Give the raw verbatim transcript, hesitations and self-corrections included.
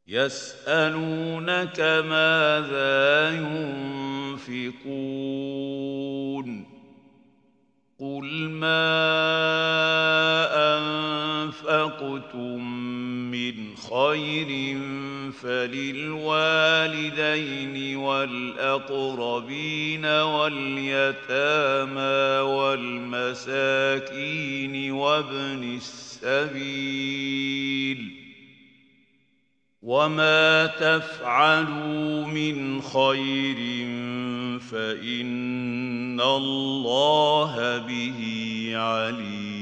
يسألونك ماذا ينفقون قل ما أنفقتم من خير فللوالدين والأقربين واليتامى والمساكين وابن السبيل وما تفعلوا من خير فإن الله به عليم